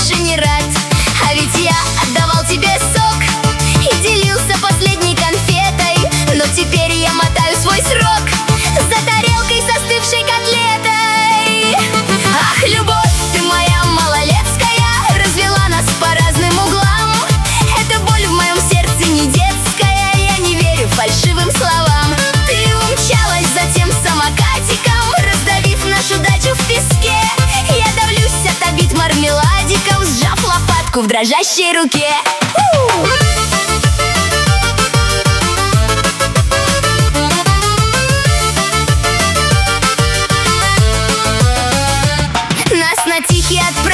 больше не рад. А ведь я отдавал тебе сок и делился последней конфетой. Но теперь я мотаю свой срок за тарелкой с остывшей котлетой. Ах, любовь, ты моя малолетская, развела нас по разным углам. Эта боль в моем сердце не детская, я не верю фальшивым словам. Ты умчалась за тем самокатиком, раздавив нашу дачу в песке. Я давлюсь от обид мармеладиком, сжав лопатку в дрожащей руке. Нас на тихий